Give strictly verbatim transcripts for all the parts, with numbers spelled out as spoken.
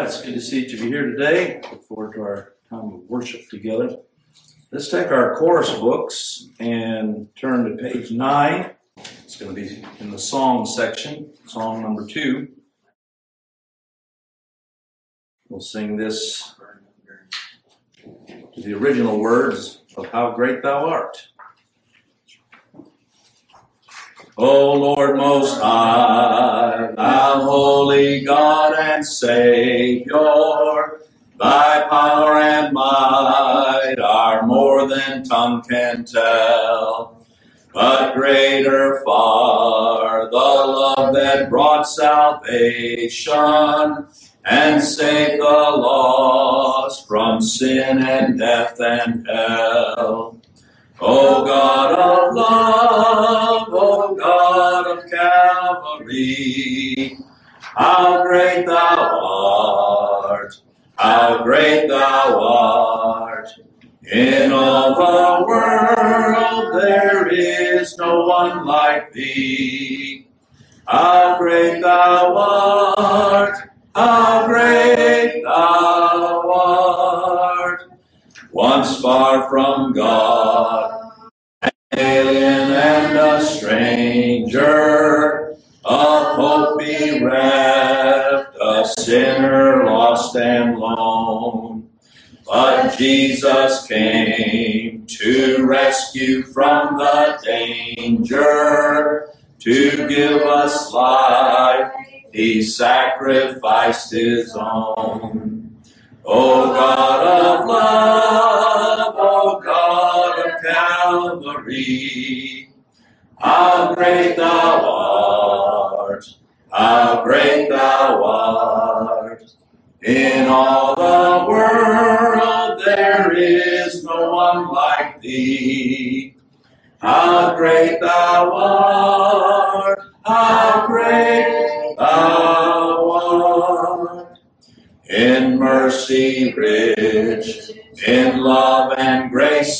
It's good to see each of you here today. Look forward to our time of worship together. Let's take our chorus books and turn to page nine. It's going to be in the song section, song number two. We'll sing this to the original words of How Great Thou Art. O Lord Most High, Thou holy God and Savior, Thy power and might are more than tongue can tell. But greater far the love that brought salvation and saved the lost from sin and death and hell. O God of love, O God of Calvary, how great thou art, how great thou art. In all the world there is no one like thee. How great thou art, how great thou art. Once far from God, an alien and a stranger, of hope bereft, a sinner lost and lone. But Jesus came to rescue from the danger, to give us life, he sacrificed his own. O God of love, O God of Calvary, how great thou art, how great thou art. In all the world there is no one like thee. How great thou art, how great thou art. In mercy rich, in love and grace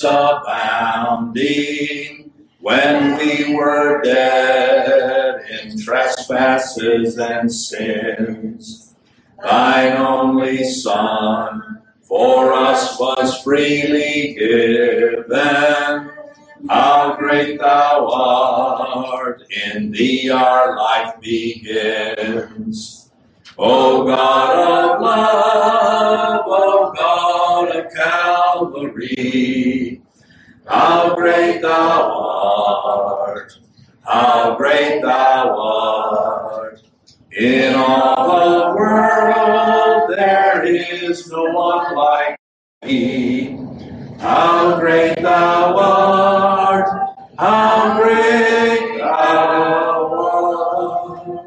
abounding, when we were dead in trespasses and sins, thine only Son for us was freely given. How great thou art, in thee our life begins. O God of love, O God of Calvary, how great thou art, how great thou art. In all the world there is no one like thee. How great thou art, how great thou art.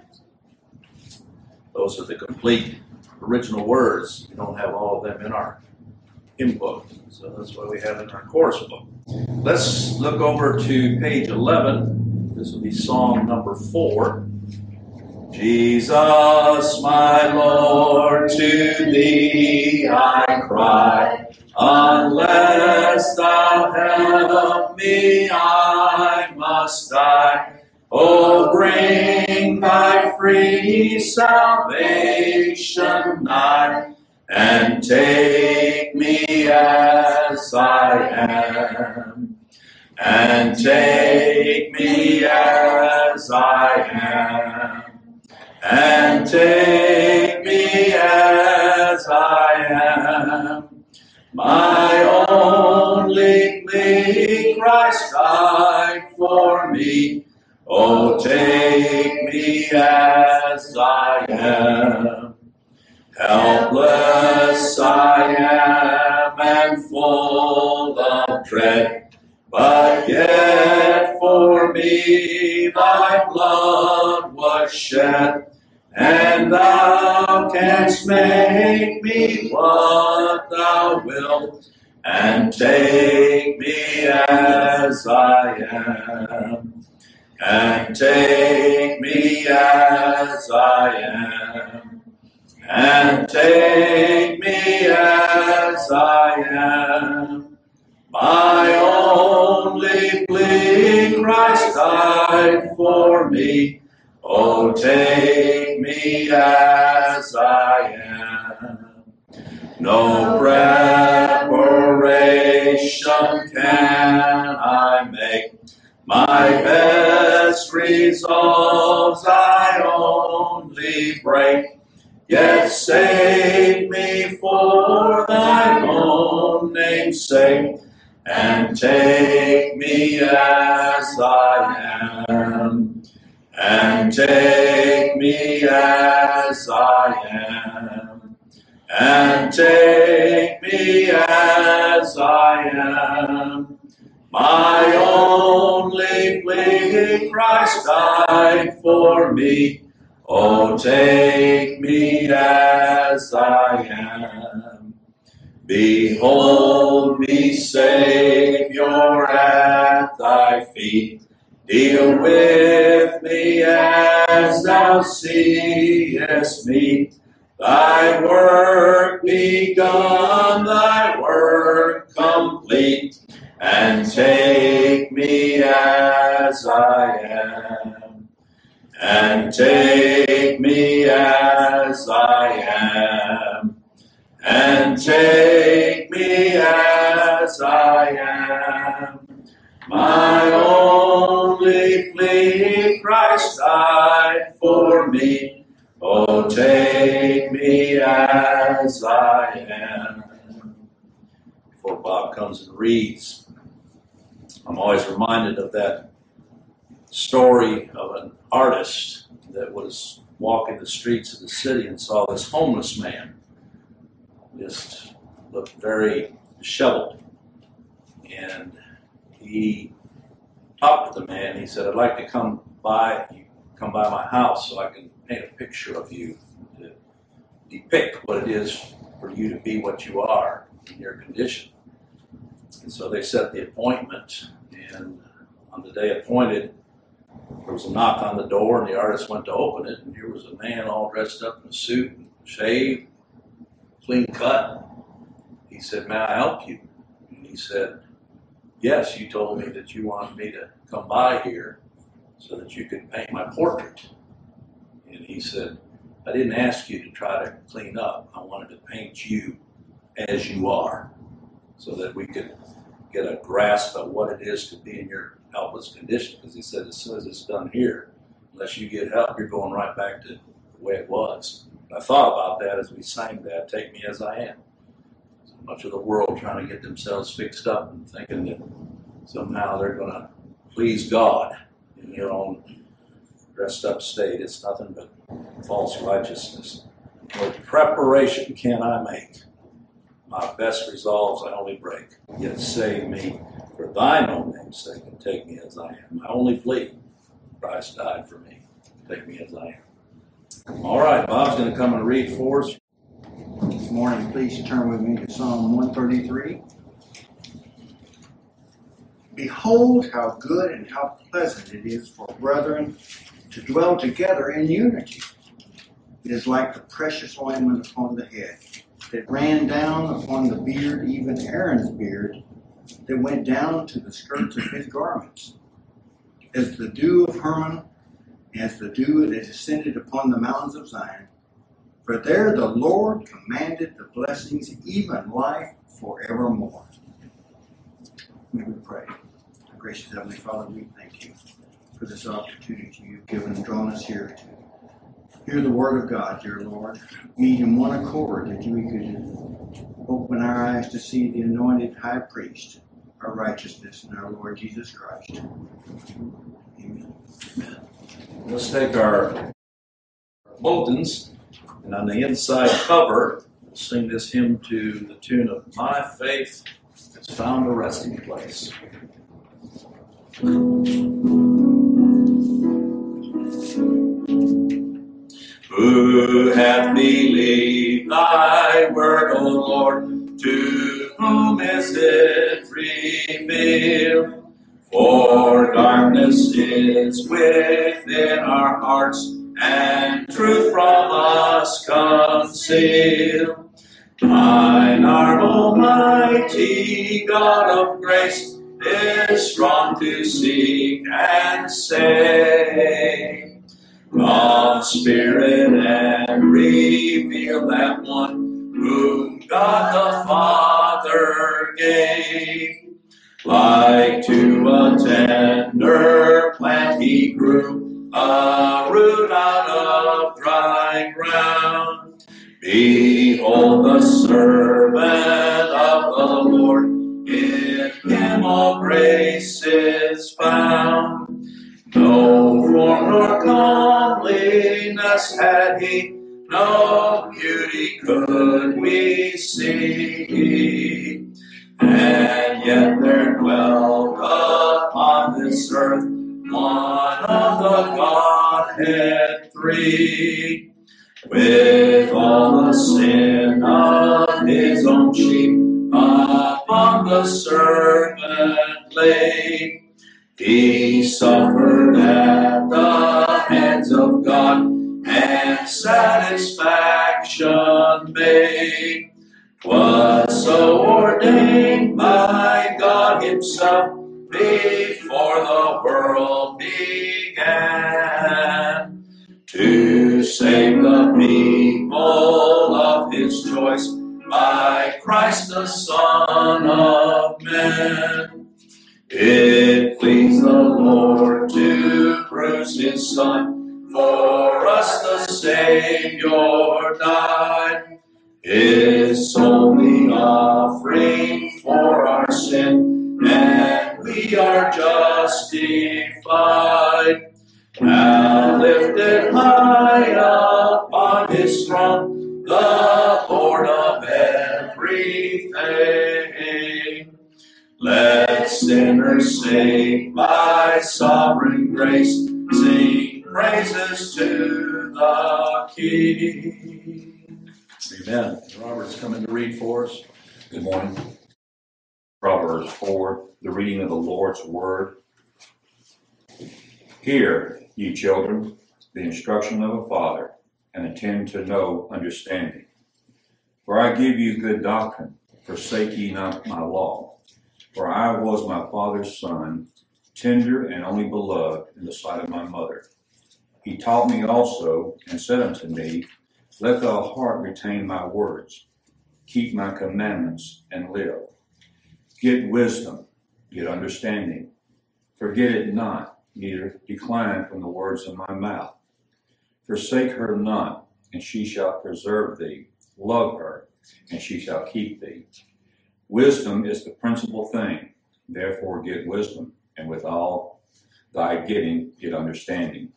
Those are the complete original words. We don't have all of them in our hymn book, so that's why we have it in our chorus book. Let's look over to page eleven. This will be song number four. Jesus, my Lord, to thee I cry. Unless thou help me, I must die. Oh, bring thy free salvation nigh, and take me as I am, and take me as I am, and take me as I am. My only plea, Christ died for me. Oh, take me as I am. Helpless I am and full of dread, but yet for me thy blood was shed, and thou canst make me what thou wilt, and take me as I am. And take me as I am, and take me as I am. My only plea, Christ died for me. Oh, take me as I am. No preparation can I make. My best resolves I only break. Yet save me for thine own name's sake, and take me as I am, and take me as I am, and take me as I am. My only plea, Christ died for me. Oh, take me as I am. Behold me, Savior, at thy feet. Deal with me as thou seest me. Thy work begun, thy work complete, and take me as I am. And take me as I am, and take me as I am. My only plea, Christ died for me. Oh, take me as I am. Before Bob comes and reads, I'm always reminded of that story of an artist that was walking the streets of the city and saw this homeless man. Just looked very disheveled. And he talked to the man. He said, I'd like to come by, come by my house so I can paint a picture of you to depict what it is for you to be what you are in your condition. And so they set the appointment, and on the day appointed, there was a knock on the door, and the artist went to open it, and here was a man all dressed up in a suit, shaved, clean cut. He said, may I help you? And he said, yes, you told me that you wanted me to come by here so that you could paint my portrait. And he said, I didn't ask you to try to clean up. I wanted to paint you as you are so that we could get a grasp of what it is to be in your helpless condition. Because he said, as soon as it's done here, unless you get help, you're going right back to the way it was. And I thought about that as we sang that, Take Me As I Am. So much of the world trying to get themselves fixed up and thinking that somehow they're going to please God in their own dressed up state. It's nothing but false righteousness. No preparation can I make. My best resolves I only break. Yet save me for thine own name's sake, and take me as I am. My only plea, Christ died for me. Take me as I am. All right, Bob's going to come and read for us. This morning, please turn with me to Psalm one thirty-three. Behold how good and how pleasant it is for brethren to dwell together in unity. It is like the precious ointment upon the head, that ran down upon the beard, even Aaron's beard, that went down to the skirts of his garments. As the dew of Hermon, as the dew that descended upon the mountains of Zion. For there the Lord commanded the blessings, even life forevermore. May we pray. Our gracious Heavenly Father, we thank you for this opportunity you've given and drawn us here to hear the word of God, dear Lord. Meet in one accord that we could open our eyes to see the anointed high priest, our righteousness, and our Lord Jesus Christ. Amen. Let's take our bulletins, and on the inside cover, we'll sing this hymn to the tune of My Faith Has Found a Resting Place. Who hath believed thy word, O Lord? To whom is it revealed? For darkness is within our hearts, and truth from us concealed. Thine arm, Almighty God of grace, is strong to seek and save. Come, Spirit, and reveal that one whom God the Father gave. Like to a tender plant he grew, a root out of dry ground. Behold, the servant of the Lord, in him all grace is found. No form nor comeliness had he, no beauty could we see. And yet there dwelt upon this earth one of the Godhead three, with all the sin of his own sheep upon the servant laid. He suffered at the hands of God, and satisfaction made. 'Twas so ordained by God himself before the world began, to save the people of his choice by Christ the Son of Man. It pleased the Lord to bruise his Son, for us the Savior died. His only offering for our sin, and we are justified. Now lifted high upon his throne, the Lord of everything. Let sinners saved by sovereign grace sing praises to the King. Amen. Robert's coming to read for us. Good morning. Proverbs four, the reading of the Lord's Word. Hear, ye children, the instruction of a father, and attend to know understanding. For I give you good doctrine, forsake ye not my law. For I was my father's son, tender and only beloved in the sight of my mother. He taught me also, and said unto me, let thy heart retain my words, keep my commandments, and live. Get wisdom, get understanding. Forget it not, neither decline from the words of my mouth. Forsake her not, and she shall preserve thee. Love her, and she shall keep thee. Wisdom is the principal thing. Therefore get wisdom, and with all thy getting, get understanding.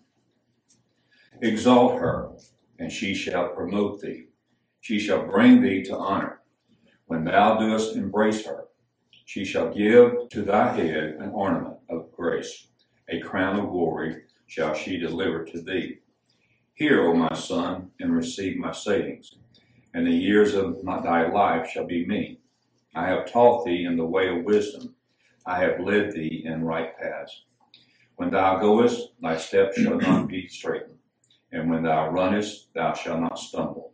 Exalt her, and she shall promote thee. She shall bring thee to honor. When thou doest embrace her, she shall give to thy head an ornament of grace. A crown of glory shall she deliver to thee. Hear, O my son, and receive my sayings, and the years of my, thy life shall be many. I have taught thee in the way of wisdom. I have led thee in right paths. When thou goest, thy steps shall not be straitened, and when thou runnest, thou shalt not stumble.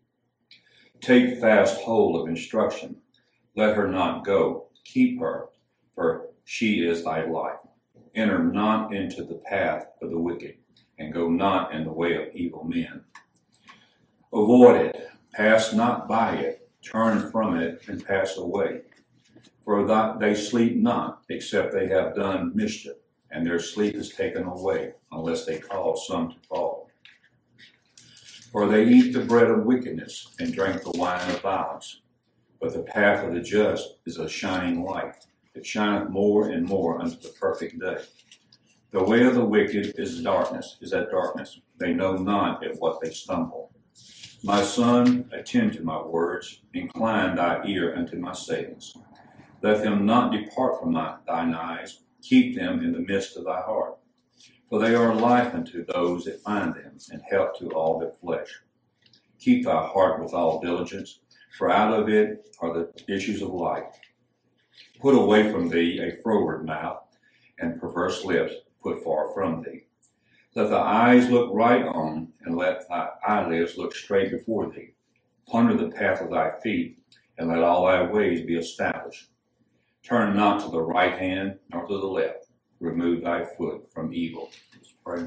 Take fast hold of instruction. Let her not go. Keep her, for she is thy life. Enter not into the path of the wicked, and go not in the way of evil men. Avoid it, pass not by it, turn from it, and pass away. For that they sleep not, except they have done mischief, and their sleep is taken away, unless they cause some to fall. For they eat the bread of wickedness, and drink the wine of violence. But the path of the just is a shining light, that shineth more and more unto the perfect day. The way of the wicked is darkness, is at darkness. They know not at what they stumble. My son, attend to my words, incline thy ear unto my sayings. Let them not depart from thy, thine eyes, keep them in the midst of thy heart. For they are life unto those that find them, and health to all their flesh. Keep thy heart with all diligence, for out of it are the issues of life. Put away from thee a froward mouth, and perverse lips put far from thee. Let thy eyes look right on, and let thy eyelids look straight before thee. Ponder the path of thy feet, and let all thy ways be established. Turn not to the right hand, nor to the left. Remove thy foot from evil. Let's pray.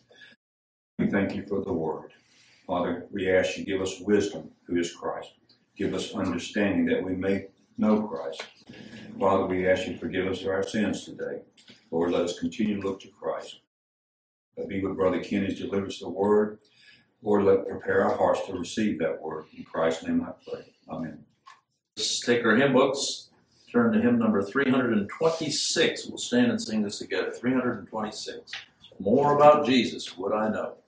We thank you for the word. Father, we ask you to give us wisdom, who is Christ. Give us understanding that we may know Christ. Father, we ask you to forgive us of our sins today. Lord, let us continue to look to Christ. Let be with Brother Ken as he delivers the word. Lord, let prepare our hearts to receive that word. In Christ's name I pray. Amen. Let's take our hymn books, turn to hymn number three hundred twenty-six. We'll stand and sing this together. three hundred twenty-six. More about Jesus would I know.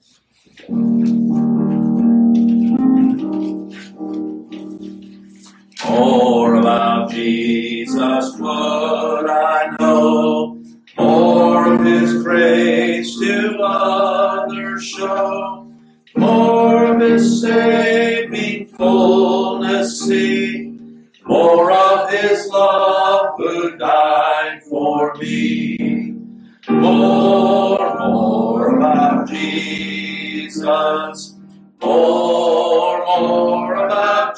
More about Jesus would I know, more of his grace to others show, more of his saving fullness see, more of his love who died for me. More, more about Jesus, more, more about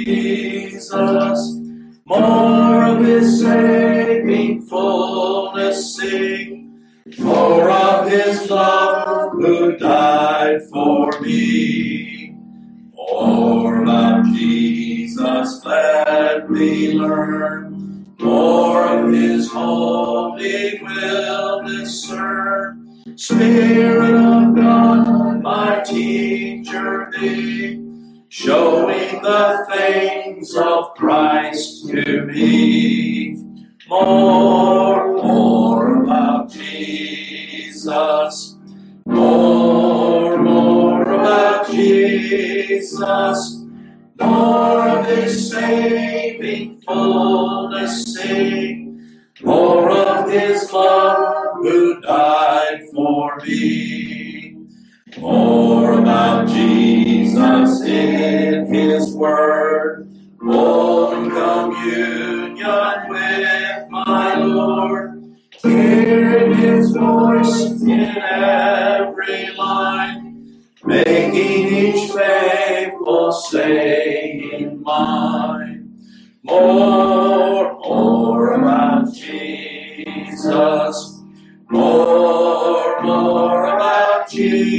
Jesus, more of his saving fullness sing, more of his love who died for me. More about Jesus let me learn, more of his holy will discern. Spirit of God, my teacher be, showing the things of Christ to me. More, more about Jesus. More, more about Jesus. More of his saving fullness sing. More of his love who died for me. More about Jesus in his word. More communion with my Lord. Hearing his voice in every line. Making each faithful saying mine. More, more about Jesus. More, more about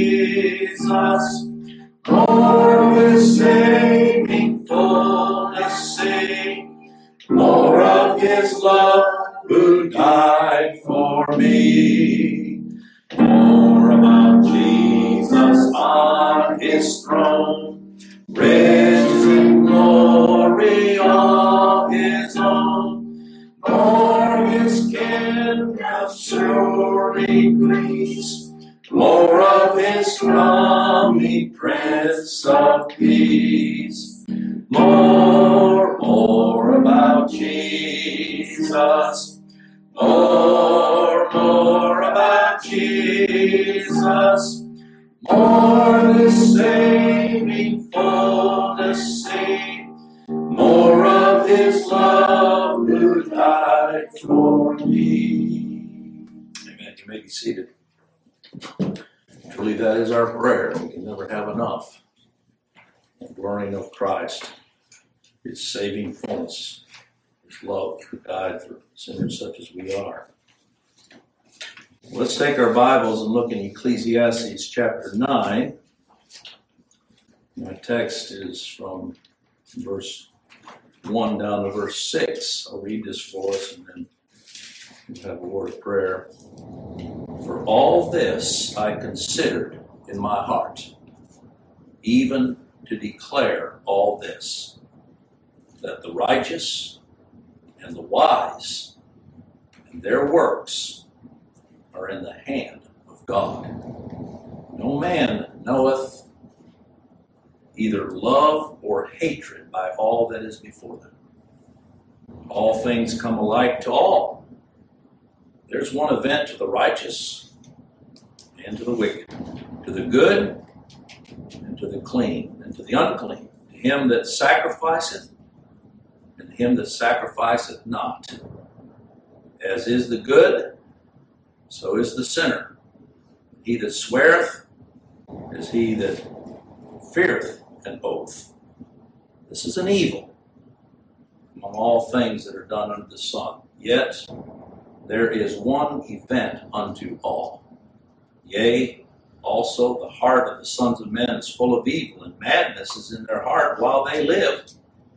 Jesus. More of his saving fullness sing. More of his love who died for me. More about Jesus on his throne. Riches in glory all his own. More of his kingdom sure increase. More of his coming Prince of Peace. More, more about Jesus. More, more about Jesus. More of his saving fullness sing. More of his love who died for me. Amen. You may be seated. Truly, that is our prayer. We can never have enough of learning of Christ, his saving fullness, his love who died for sinners such as we are. Let's take our Bibles and look in Ecclesiastes chapter nine. My text is from verse one down to verse six. I'll read this for us and then we'll have a word of prayer. For all this I considered in my heart, even to declare all this, that the righteous and the wise and their works are in the hand of God. No man knoweth either love or hatred by all that is before them. All things come alike to all. There's one event to the righteous and to the wicked, to the good and to the clean and to the unclean, to him that sacrificeth and him that sacrificeth not. As is the good, so is the sinner. He that sweareth is he that feareth an oath. This is an evil among all things that are done under the sun. Yet there is one event unto all. Yea, also the heart of the sons of men is full of evil, and madness is in their heart while they live.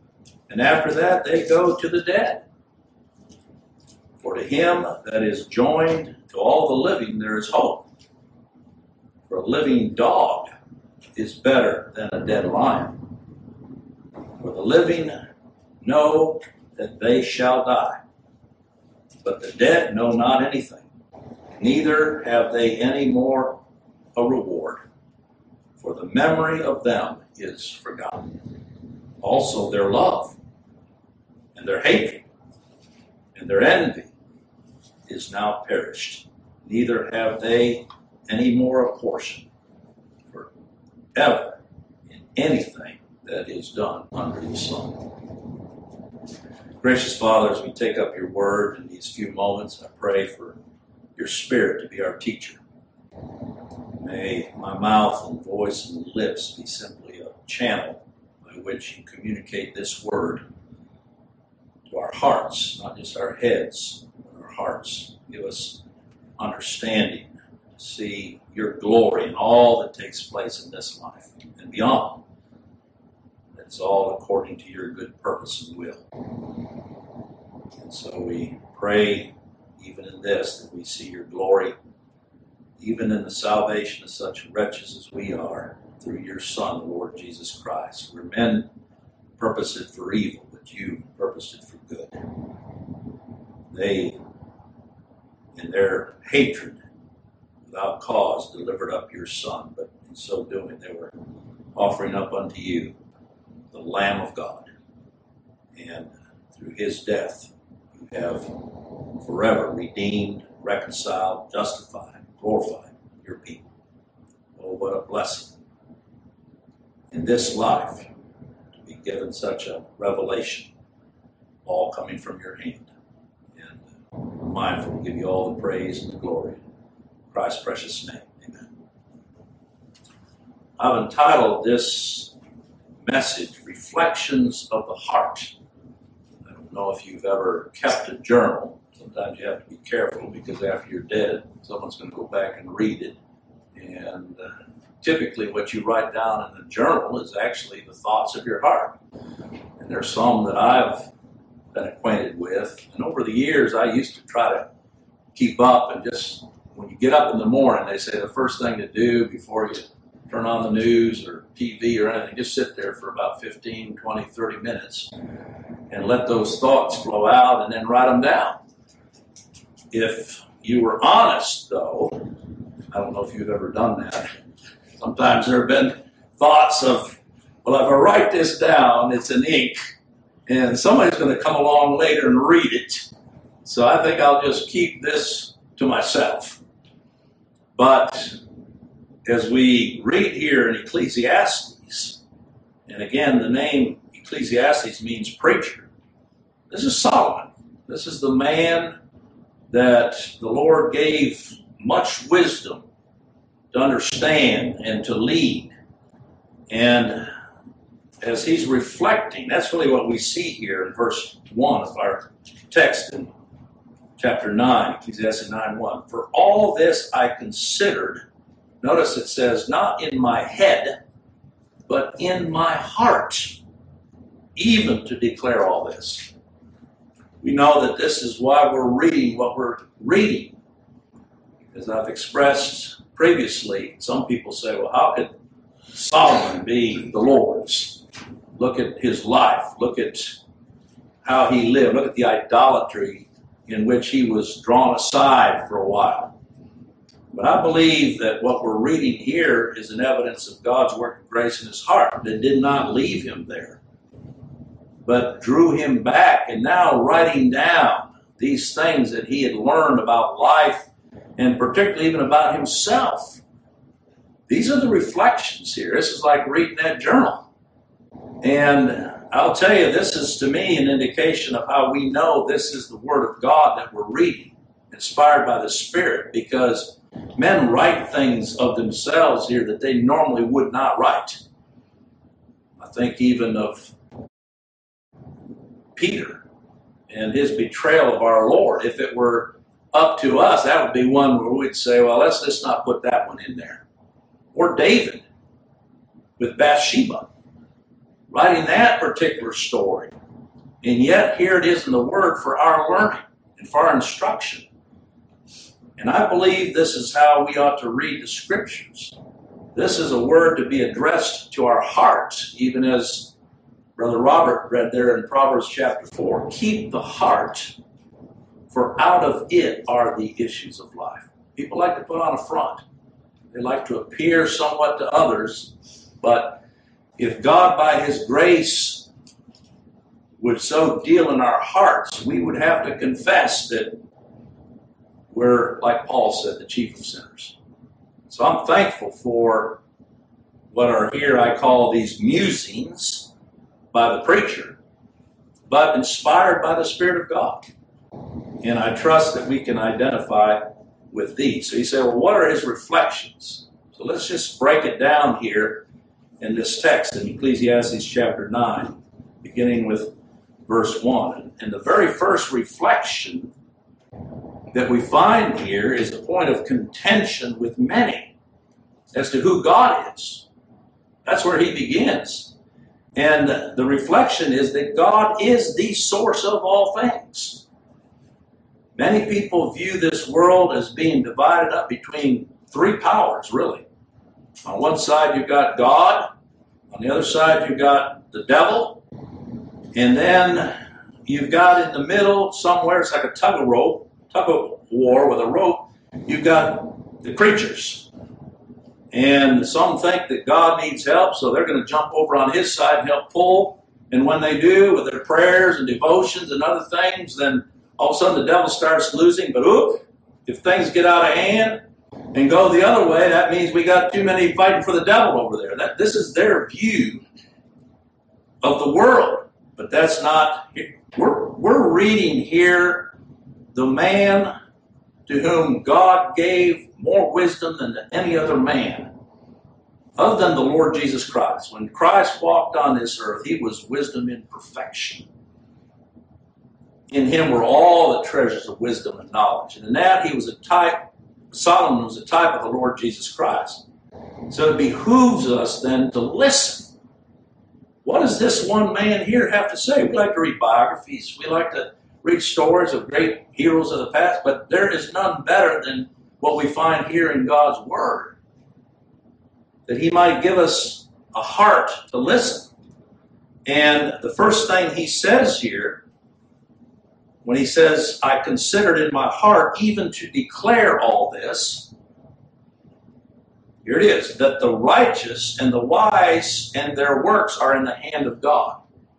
And after that, they go to the dead. For to him that is joined to all the living, there is hope. For a living dog is better than a dead lion. For the living know that they shall die, but the dead know not anything, neither have they any more a reward, for the memory of them is forgotten. Also their love, and their hatred, and their envy is now perished, neither have they any more a portion forever in anything that is done under the sun. Gracious Father, as we take up your word in these few moments, I pray for your Spirit to be our teacher. May my mouth and voice and lips be simply a channel by which you communicate this word to our hearts, not just our heads, but our hearts. Give us understanding to see your glory in all that takes place in this life and beyond. It's all according to your good purpose and will. And so we pray, even in this, that we see your glory, even in the salvation of such wretches as we are, through your Son, the Lord Jesus Christ. Where men purpose it for evil, but you purposed it for good. They, in their hatred, without cause, delivered up your Son, but in so doing they were offering up unto you the Lamb of God. And through his death, you have forever redeemed, reconciled, justified, glorified your people. Oh, what a blessing in this life to be given such a revelation, all coming from your hand. And we're mindful to give you all the praise and the glory. In Christ's precious name, amen. I've entitled this message, Reflections of the Heart. I don't know if you've ever kept a journal. Sometimes you have to be careful because after you're dead, someone's going to go back and read it. And uh, typically what you write down in the journal is actually the thoughts of your heart. And there's some that I've been acquainted with. And over the years, I used to try to keep up and just, when you get up in the morning, they say the first thing to do before you turn on the news or T V or anything, just sit there for about fifteen, twenty, thirty minutes and let those thoughts flow out and then write them down. If you were honest, though, I don't know if you've ever done that. Sometimes there have been thoughts of, well, if I write this down, it's in ink, and somebody's going to come along later and read it. So I think I'll just keep this to myself. But as we read here in Ecclesiastes, and again, the name Ecclesiastes means preacher. This is Solomon. This is the man that the Lord gave much wisdom to understand and to lead. And as he's reflecting, that's really what we see here in verse one of our text in chapter nine, Ecclesiastes nine one. For all this I considered. Notice it says, not in my head, but in my heart, even to declare all this. We know that this is why we're reading what we're reading. As I've expressed previously, some people say, well, how could Solomon be the Lord's? Look at his life. Look at how he lived. Look at the idolatry in which he was drawn aside for a while. But I believe that what we're reading here is an evidence of God's work of grace in his heart that did not leave him there, but drew him back, and now writing down these things that he had learned about life and particularly even about himself. These are the reflections here. This is like reading that journal. And I'll tell you, this is to me an indication of how we know this is the Word of God that we're reading, inspired by the Spirit, because men write things of themselves here that they normally would not write. I think even of Peter and his betrayal of our Lord. If it were up to us, that would be one where we'd say, well, let's just not put that one in there. Or David with Bathsheba, writing that particular story. And yet here it is in the Word for our learning and for our instruction. And I believe this is how we ought to read the Scriptures. This is a word to be addressed to our hearts, even as Brother Robert read there in Proverbs chapter four. Keep the heart, for out of it are the issues of life. People like to put on a front. They like to appear somewhat to others. But if God, by His grace, would so deal in our hearts, we would have to confess that we're, like Paul said, the chief of sinners. So I'm thankful for what are here I call these musings by the preacher, but inspired by the Spirit of God. And I trust that we can identify with these. So you say, well, what are his reflections? So let's just break it down here in this text in Ecclesiastes chapter nine, beginning with verse one. And the very first reflection that we find here is a point of contention with many as to who God is. That's where he begins. And the reflection is that God is the source of all things. Many people view this world as being divided up between three powers, really. On one side, you've got God. On the other side, you've got the devil. And then you've got in the middle, somewhere, it's like a tug of rope, tug of war with a rope, you've got the creatures. And some think that God needs help, so they're going to jump over on his side and help pull. And when they do, with their prayers and devotions and other things, then all of a sudden the devil starts losing. But oop, if things get out of hand and go the other way, that means we got too many fighting for the devil over there. That this is their view of the world. But that's not, we're, we're reading here the man to whom God gave more wisdom than to any other man, other than the Lord Jesus Christ. When Christ walked on this earth, he was wisdom in perfection. In him were all the treasures of wisdom and knowledge. And in that he was a type, Solomon was a type of the Lord Jesus Christ. So it behooves us then to listen. What does this one man here have to say? We like to read biographies. We like to read stories of great heroes of the past, but there is none better than what we find here in God's Word. That he might give us a heart to listen. And the first thing he says here, when he says, I considered in my heart even to declare all this, here it is, that the righteous and the wise and their works are in the hand of God.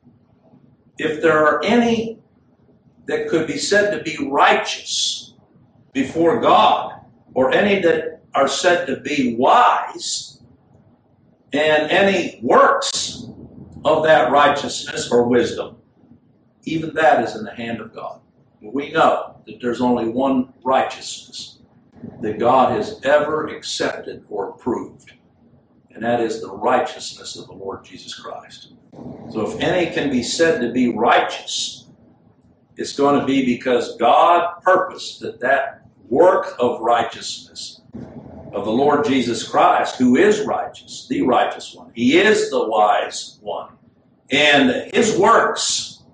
If there are any that could be said to be righteous before God, or any that are said to be wise, and any works of that righteousness or wisdom, even that is in the hand of God. We know that there's only one righteousness that God has ever accepted or approved, and that is the righteousness of the Lord Jesus Christ. So if any can be said to be righteous, it's going to be because God purposed that that work of righteousness of the Lord Jesus Christ, who is righteous, the righteous one. He is the wise one. And his works,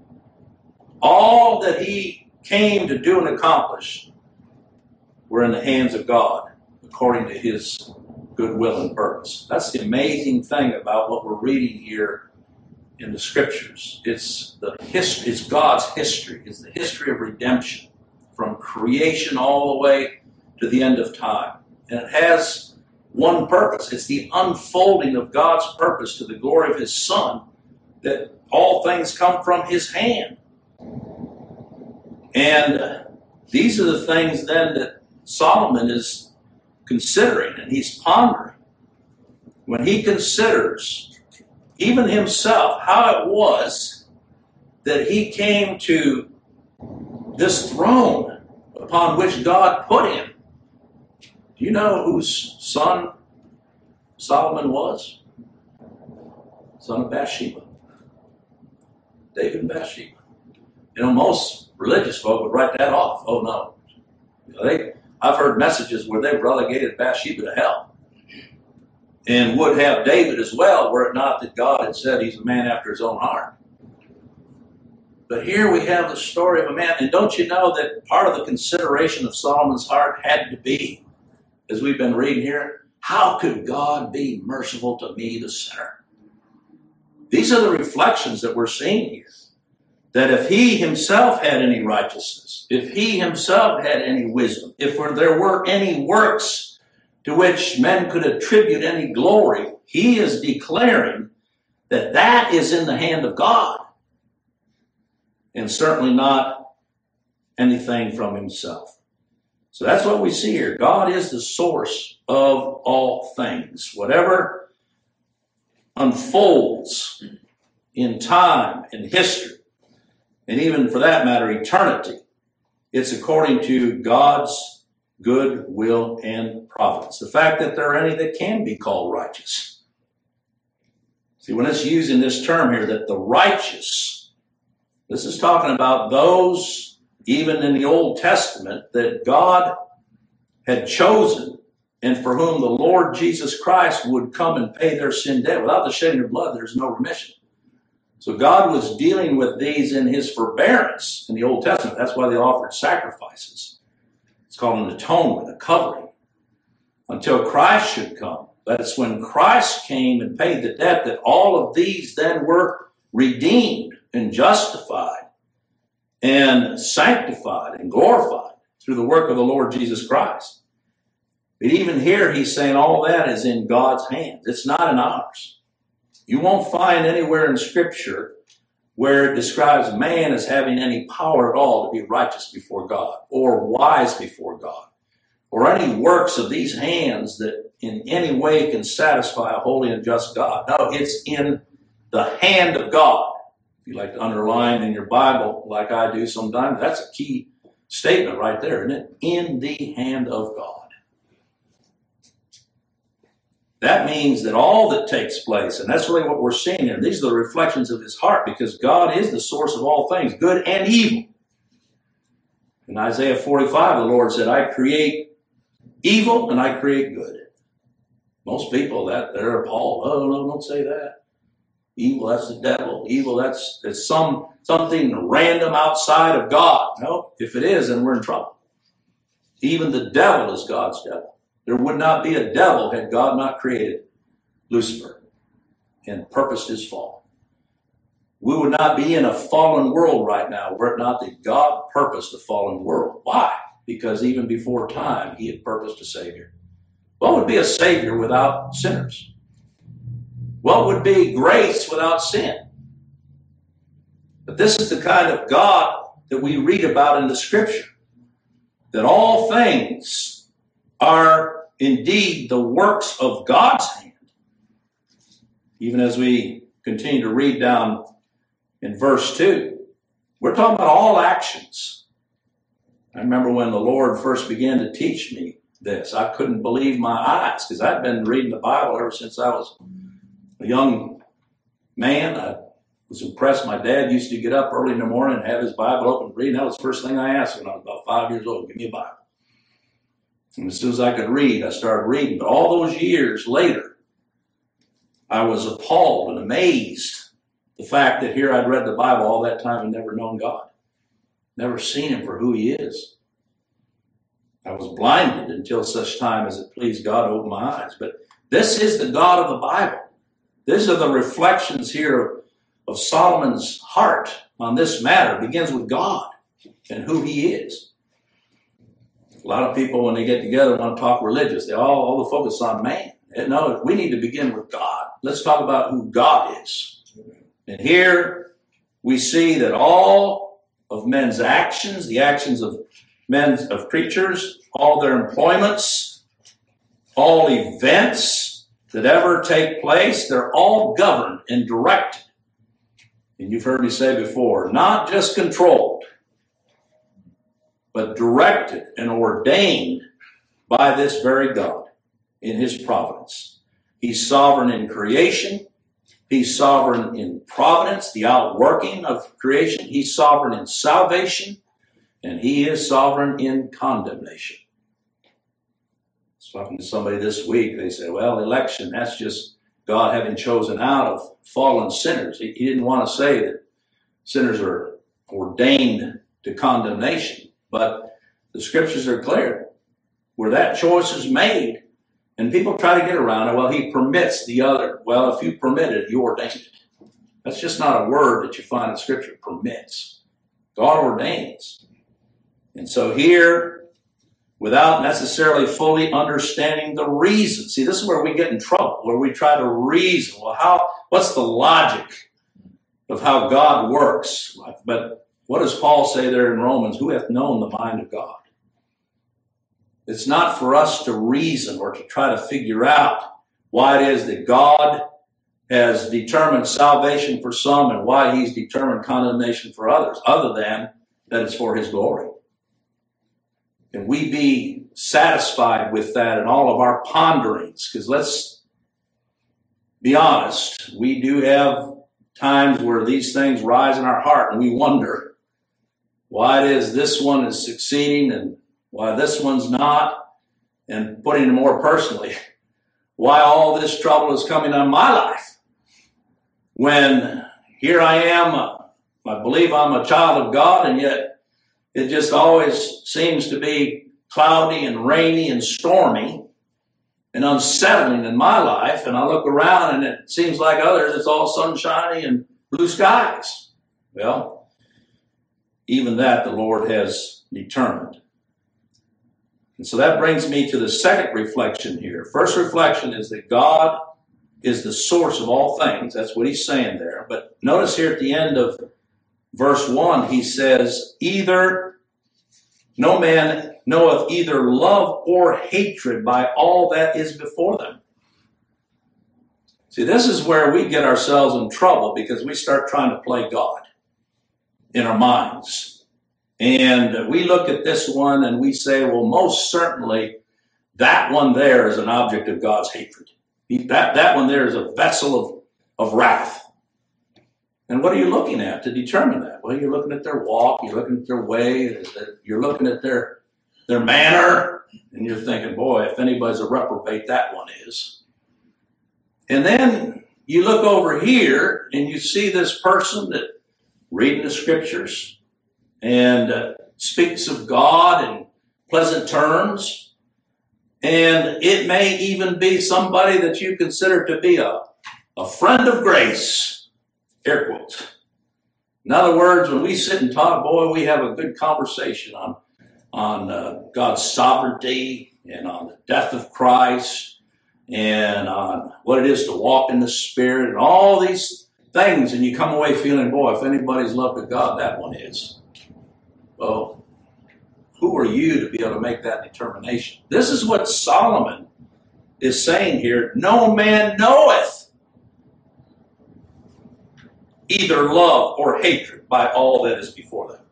all that he came to do and accomplish, were in the hands of God, according to his good will and purpose. That's the amazing thing about what we're reading here in the Scriptures. It's the history, it's God's history. It's the history of redemption, from creation all the way to the end of time. And it has one purpose. It's the unfolding of God's purpose to the glory of his Son, that all things come from his hand. And these are the things then that Solomon is considering and he's pondering. When he considers, even himself, how it was that he came to this throne upon which God put him. Do you know whose son Solomon was? Son of Bathsheba. David and Bathsheba. You know, most religious folk would write that off. Oh no. You know, they, I've heard messages where they've relegated Bathsheba to hell. And would have David as well, were it not that God had said he's a man after his own heart. But here we have the story of a man. And don't you know that part of the consideration of Solomon's heart had to be, as we've been reading here, how could God be merciful to me, the sinner? These are the reflections that we're seeing here. That if he himself had any righteousness, if he himself had any wisdom, if there were any works to which men could attribute any glory, he is declaring that that is in the hand of God. And certainly not anything from himself. So that's what we see here. God is the source of all things. Whatever unfolds in time, in history, and even for that matter, eternity, it's according to God's good will and providence. The fact that there are any that can be called righteous. See, when it's using this term here, that the righteous, this is talking about those, even in the Old Testament, that God had chosen and for whom the Lord Jesus Christ would come and pay their sin debt. Without the shedding of blood, there's no remission. So God was dealing with these in his forbearance in the Old Testament. That's why they offered sacrifices. It's called an atonement, a covering, until Christ should come. But it's when Christ came and paid the debt that all of these then were redeemed and justified and sanctified and glorified through the work of the Lord Jesus Christ. But even here he's saying all that is in God's hands. It's not in ours. You won't find anywhere in Scripture where it describes man as having any power at all to be righteous before God or wise before God or any works of these hands that in any way can satisfy a holy and just God. No, it's in the hand of God. If you like to underline in your Bible like I do sometimes, that's a key statement right there, isn't it? In the hand of God. That means that all that takes place, and that's really what we're seeing here, these are the reflections of his heart, because God is the source of all things, good and evil. In Isaiah forty-five, the Lord said, I create evil and I create good. Most people, that they're appalled. Oh, no, don't say that. Evil, that's the devil. Evil, that's, that's some something random outside of God. No, if it is, then we're in trouble. Even the devil is God's devil. There would not be a devil had God not created Lucifer and purposed his fall. We would not be in a fallen world right now were it not that God purposed a fallen world. Why? Because even before time, he had purposed a Savior. What would be a Savior without sinners? What would be grace without sin? But this is the kind of God that we read about in the Scripture, that all things are indeed the works of God's hand. Even as we continue to read down in verse two, we're talking about all actions. I remember when the Lord first began to teach me this, I couldn't believe my eyes, because I'd been reading the Bible ever since I was a young man. I was impressed. My dad used to get up early in the morning and have his Bible open and read. That was the first thing I asked when I was about five years old. Give me a Bible. And as soon as I could read, I started reading. But all those years later, I was appalled and amazed the fact that here I'd read the Bible all that time and never known God. Never seen him for who he is. I was blinded until such time as it pleased God to open my eyes. But this is the God of the Bible. These are the reflections here of, of Solomon's heart on this matter. It begins with God and who he is. A lot of people, when they get together, want to talk religious. They all, all the focus on man. And no, we need to begin with God. Let's talk about who God is. And here we see that all of men's actions, the actions of men, of creatures, all their employments, all events that ever take place, they're all governed and directed. And you've heard me say before, not just controlled, but directed and ordained by this very God in his providence. He's sovereign in creation. He's sovereign in providence, the outworking of creation. He's sovereign in salvation. And he is sovereign in condemnation. I was talking to somebody this week. They said, well, election, that's just God having chosen out of fallen sinners. He, he didn't want to say that sinners are ordained to condemnation. But the scriptures are clear. Where that choice is made, and people try to get around it, well, he permits the other. Well, if you permit it, you ordained it. That's just not a word that you find in scripture, permits. God ordains. And so here, without necessarily fully understanding the reason. See, this is where we get in trouble, where we try to reason. Well, how? What's the logic of how God works? But what does Paul say there in Romans? Who hath known the mind of God? It's not for us to reason or to try to figure out why it is that God has determined salvation for some and why he's determined condemnation for others, other than that it's for his glory. Can we be satisfied with that in all of our ponderings? Because let's be honest, we do have times where these things rise in our heart and we wonder why it is this one is succeeding and why this one's not. And putting it more personally, why all this trouble is coming on my life when here I am, I believe I'm a child of God, and yet it just always seems to be cloudy and rainy and stormy and unsettling in my life. And I look around and it seems like others, it's all sunshiny and blue skies. Well, even that the Lord has determined. And so that brings me to the second reflection here. First reflection is that God is the source of all things. That's what he's saying there. But notice here at the end of verse one, he says, either no man knoweth either love or hatred by all that is before them. See, this is where we get ourselves in trouble because we start trying to play God in our minds. And we look at this one and we say, well, most certainly that one there is an object of God's hatred. That, that one there is a vessel of, of wrath. And what are you looking at to determine that? Well, you're looking at their walk, you're looking at their way, you're looking at their, their manner, and you're thinking, boy, if anybody's a reprobate, that one is. And then you look over here and you see this person that reading the scriptures and uh, speaks of God in pleasant terms. And it may even be somebody that you consider to be a, a friend of grace, air quotes. In other words, when we sit and talk, boy, we have a good conversation on, on uh, God's sovereignty and on the death of Christ and on what it is to walk in the Spirit and all these things. And you come away feeling, boy, if anybody's loved of God, that one is. Well, who are you to be able to make that determination? This is what Solomon is saying here. No man knoweth either love or hatred by all that is before them.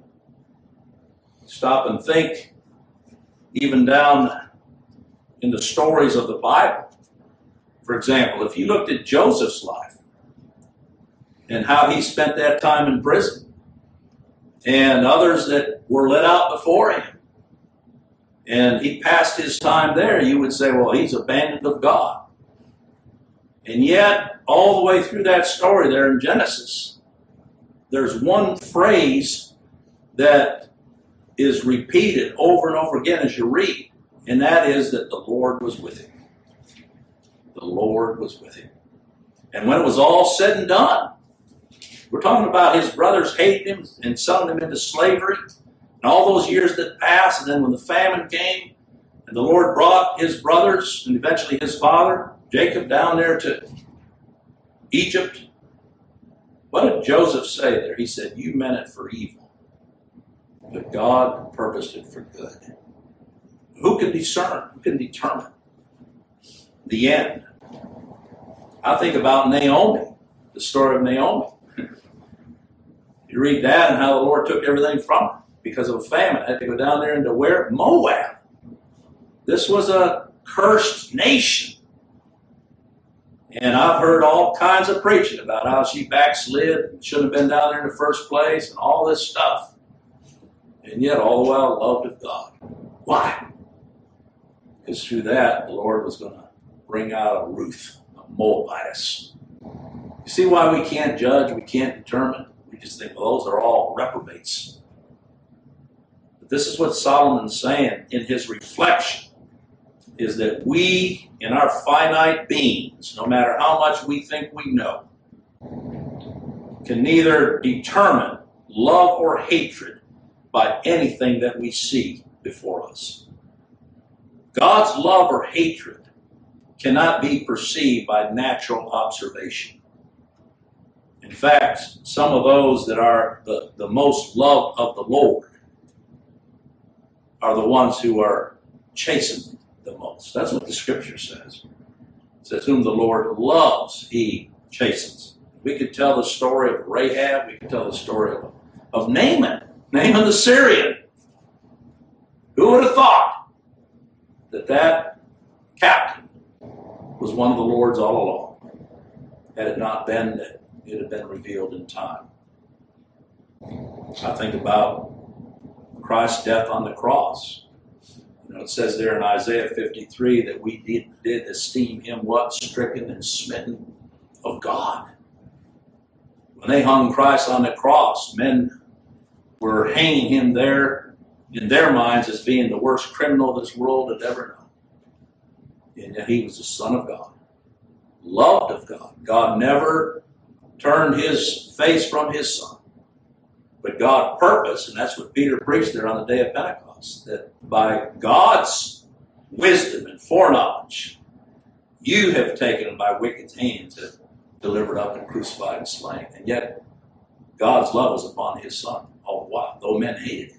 Stop and think, even down in the stories of the Bible. For example, if you looked at Joseph's life and how he spent that time in prison, and others that were let out before him, and he passed his time there, you would say, well, he's abandoned of God. And yet, all the way through that story there in Genesis, there's one phrase that is repeated over and over again as you read, and that is that the Lord was with him. The Lord was with him. And when it was all said and done, we're talking about his brothers hating him and selling him into slavery and all those years that passed. And then when the famine came and the Lord brought his brothers and eventually his father, Jacob, down there to Egypt, what did Joseph say there? He said, you meant it for evil, but God purposed it for good. Who can discern? Who can determine the end? I think about Naomi, the story of Naomi. You read that and how the Lord took everything from her because of a famine. Had to go down there into where? Moab. This was a cursed nation. And I've heard all kinds of preaching about how she backslid and shouldn't have been down there in the first place and all this stuff. And yet all the while loved of God. Why? Because through that, the Lord was going to bring out a Ruth, a Moabitess. You see why we can't judge, we can't determine? We just think, well, those are all reprobates. But this is what Solomon's saying in his reflection, is that we, in our finite beings, no matter how much we think we know, can neither determine love or hatred by anything that we see before us. God's love or hatred cannot be perceived by natural observation. In fact, some of those that are the, the most loved of the Lord are the ones who are chastened the most. That's what the scripture says. It says, whom the Lord loves, he chastens. We could tell the story of Rahab. We could tell the story of, of Naaman, Naaman the Syrian. Who would have thought that that captain was one of the Lord's all along, had it not been that it had been revealed in time? I think about Christ's death on the cross. You know, it says there in Isaiah fifty-three that we did, did esteem him what? Stricken and smitten of God. When they hung Christ on the cross, men were hanging him there in their minds as being the worst criminal this world had ever known. And yet he was the Son of God, loved of God. God never turned his face from his Son. But God purposed, and that's what Peter preached there on the day of Pentecost, that by God's wisdom and foreknowledge, you have taken him by wicked hands and delivered up and crucified and slain. And yet, God's love was upon his Son all the while, though men hated him.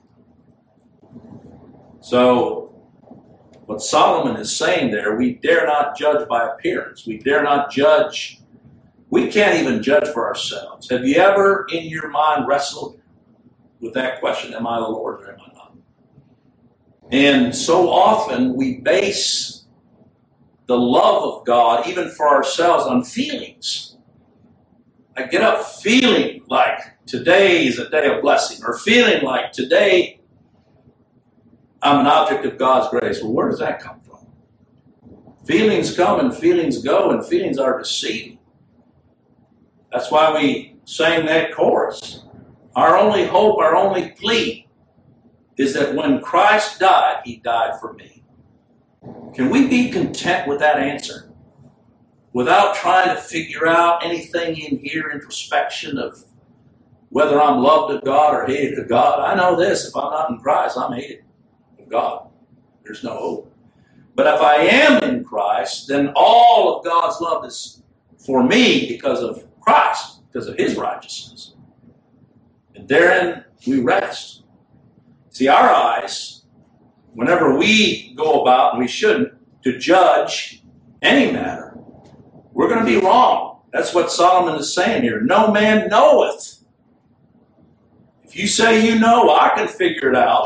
So, what Solomon is saying there, we dare not judge by appearance. We dare not judge. We can't even judge for ourselves. Have you ever in your mind wrestled with that question, am I the Lord or am I not? And so often we base the love of God, even for ourselves, on feelings. I get up feeling like today is a day of blessing, or feeling like today I'm an object of God's grace. Well, where does that come from? Feelings come and feelings go, and feelings are deceiving. That's why we sang that chorus. Our only hope, our only plea is that when Christ died, he died for me. Can we be content with that answer? Without trying to figure out anything in here, introspection of whether I'm loved of God or hated of God. I know this, if I'm not in Christ, I'm hated of God. There's no hope. But if I am in Christ, then all of God's love is for me because of Christ, because of his righteousness. And therein we rest. See, our eyes, whenever we go about, and we shouldn't, to judge any matter, we're going to be wrong. That's what Solomon is saying here. No man knoweth. If you say you know, I can figure it out.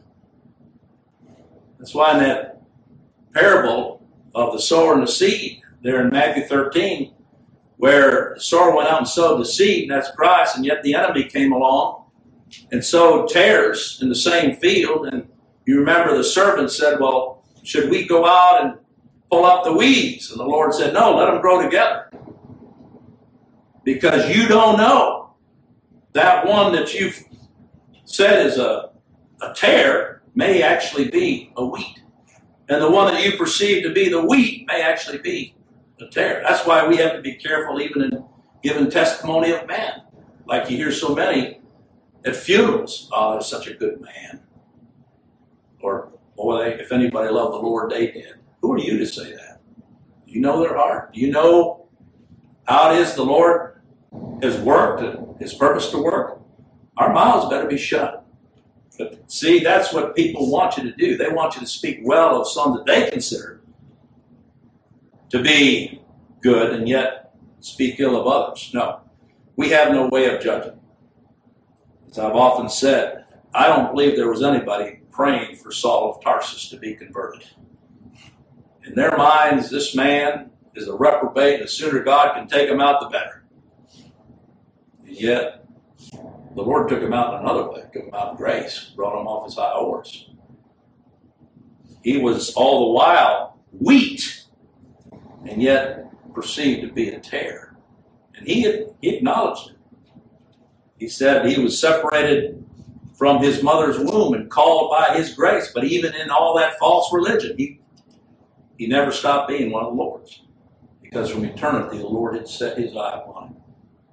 That's why in that parable of the sower and the seed, there in Matthew thirteen, where the sower went out and sowed the seed, and that's Christ, and yet the enemy came along and sowed tares in the same field. And you remember the servant said, well, should we go out and pull up the weeds? And the Lord said, no, let them grow together. Because you don't know. That one that you've said is a, a tare may actually be a wheat. And the one that you perceive to be the wheat may actually be a tare. That's why we have to be careful even in giving testimony of man. Like you hear so many at funerals. Oh, there's such a good man. Or, boy, they, if anybody loved the Lord, they did. Who are you to say that? Do you know their heart? Do you know how it is the Lord has worked and his purpose to work? Our mouths better be shut. But see, that's what people want you to do. They want you to speak well of some that they consider to be good and yet speak ill of others. No, we have no way of judging. As I've often said, I don't believe there was anybody praying for Saul of Tarsus to be converted. In their minds, this man is a reprobate, and the sooner God can take him out, the better. And yet, the Lord took him out in another way, took him out in grace, brought him off his high horse. He was all the while wheat, and yet perceived to be a tare. And he, he acknowledged it. He said he was separated from his mother's womb and called by his grace. But even in all that false religion, he, he never stopped being one of the Lord's. Because from eternity, the Lord had set his eye upon him.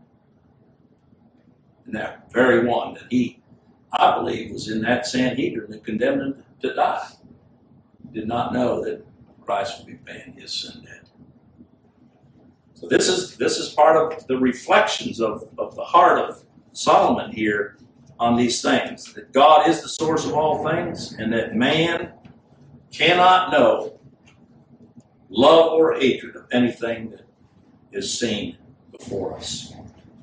And that very one that he, I believe, was in that Sanhedrin that condemned him to die, did not know that Christ would be paying his sin debt. So this is this is part of the reflections of, of the heart of Solomon here on these things. That God is the source of all things, and that man cannot know love or hatred of anything that is seen before us.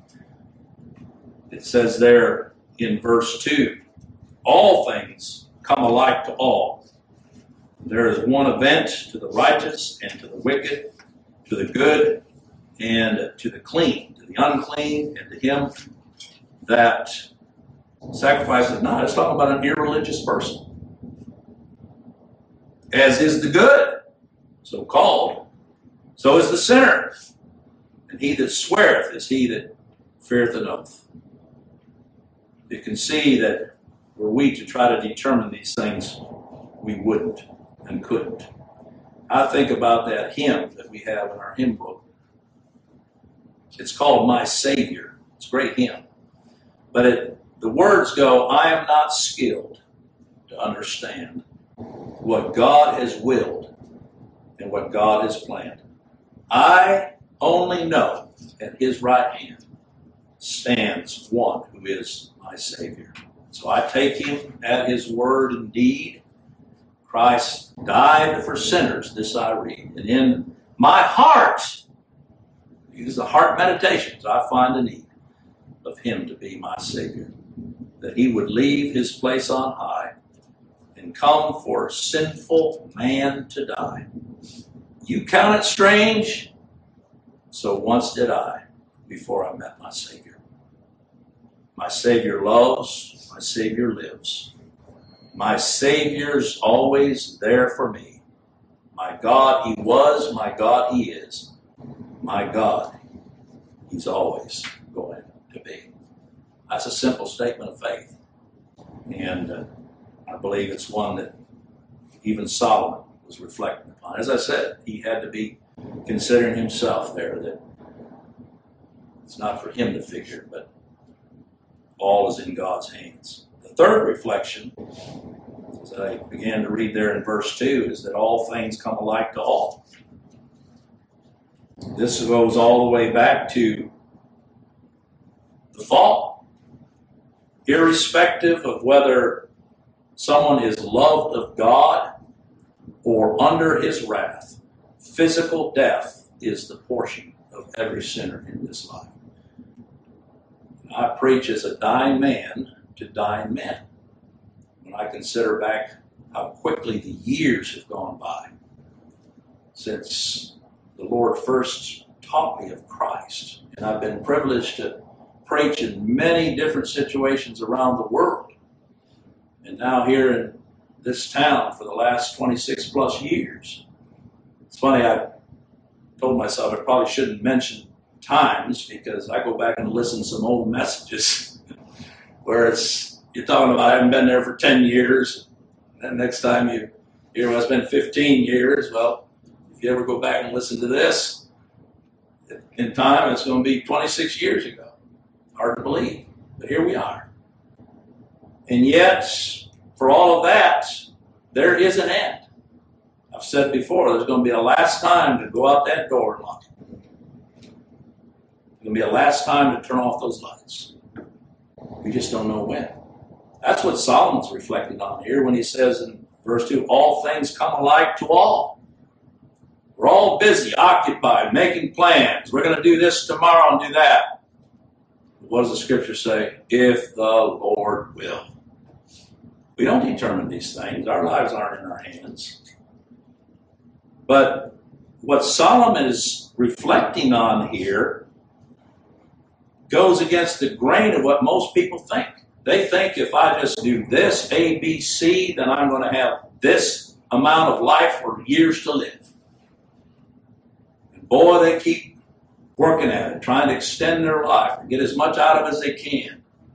It says there in verse two, all things come alike to all. There is one event to the righteous and to the wicked, to the good and to the clean, to the unclean and to him that sacrifices not. It's talking about an irreligious person. As is the good, so called, so is the sinner. And he that sweareth is he that feareth an oath. You can see that were we to try to determine these things, we wouldn't and couldn't. I think about that hymn that we have in our hymn book. It's called My Savior. It's a great hymn. But it, the words go, I am not skilled to understand what God has willed and what God has planned. I only know at his right hand stands one who is my Savior. So I take him at his word indeed. Christ died for sinners, this I read. And in my heart, these are the heart meditations, I find the need of him to be my Savior. That he would leave his place on high and come for sinful man to die. You count it strange? So once did I, before I met my Savior. My Savior loves, my Savior lives. My Savior's always there for me. My God, he was, my God, he is. My God, he's always going to be. That's a simple statement of faith. And uh, I believe it's one that even Solomon was reflecting upon. As I said, he had to be considering himself there, that it's not for him to figure, but all is in God's hands. The third reflection, as I began to read there in verse two, is that all things come alike to all. This goes all the way back to the fall. Irrespective of whether someone is loved of God or under his wrath, physical death is the portion of every sinner in this life. I preach as a dying man to dying men. When I consider back how quickly the years have gone by since the Lord first taught me of Christ, and I've been privileged to preach in many different situations around the world, and now here in this town for the last twenty-six plus years. It's funny, I told myself I probably shouldn't mention times, because I go back and listen to some old messages where it's you're talking about I haven't been there for ten years, and next time you hear well, I spent fifteen years. Well, if you ever go back and listen to this, in time it's going to be twenty-six years ago. Hard to believe, but here we are. And yet, for all of that, there is an end. I've said before, there's going to be a last time to go out that door and lock it. There's going to be a last time to turn off those lights. We just don't know when. That's what Solomon's reflecting on here when he says in verse two, all things come alike to all. We're all busy, occupied, making plans. We're going to do this tomorrow and do that. What does the scripture say? If the Lord will. We don't determine these things. Our lives aren't in our hands. But what Solomon is reflecting on here goes against the grain of what most people think. They think if I just do this, A, B, C, then I'm going to have this amount of life or years to live. And boy, they keep working at it, trying to extend their life and get as much out of it as they can.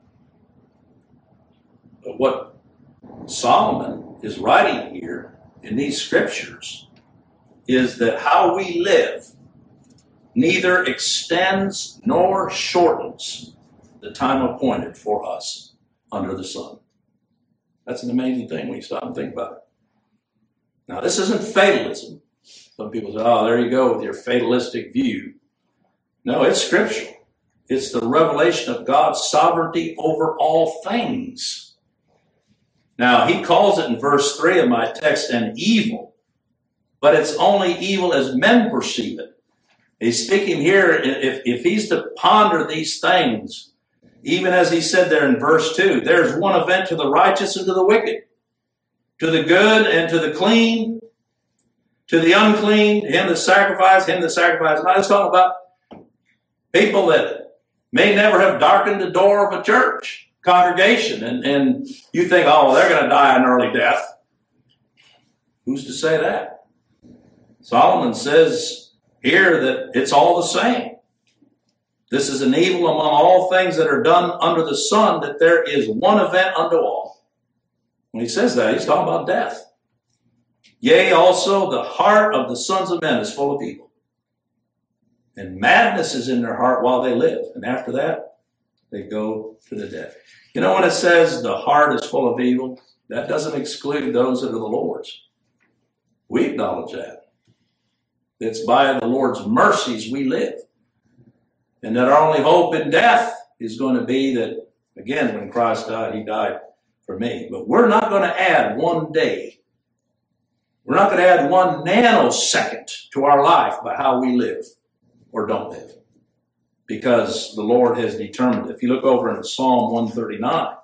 But what Solomon is writing here in these scriptures is that how we live neither extends nor shortens the time appointed for us under the sun. That's an amazing thing when you stop and think about it. Now, this isn't fatalism. Some people say, oh, there you go with your fatalistic view. No, it's scriptural. It's the revelation of God's sovereignty over all things. Now, he calls it in verse three of my text an evil, but it's only evil as men perceive it. He's speaking here, if, if he's to ponder these things, even as he said there in verse two, there's one event to the righteous and to the wicked, to the good and to the clean, to the unclean, him that sacrifice, him that sacrifice. And I was talking about people that may never have darkened the door of a church congregation, and, and you think, oh, well, they're going to die an early death. Who's to say that? Solomon says here that it's all the same. This is an evil among all things that are done under the sun, that there is one event unto all. When he says that, he's talking about death. Yea, also the heart of the sons of men is full of evil. And madness is in their heart while they live. And after that, they go to the death. You know, when it says the heart is full of evil, that doesn't exclude those that are the Lord's. We acknowledge that. It's by the Lord's mercies we live. And that our only hope in death is going to be that, again, when Christ died, he died for me. But we're not going to add one day. We're not going to add one nanosecond to our life by how we live or don't live. Because the Lord has determined it. If you look over in Psalm one thirty-nine,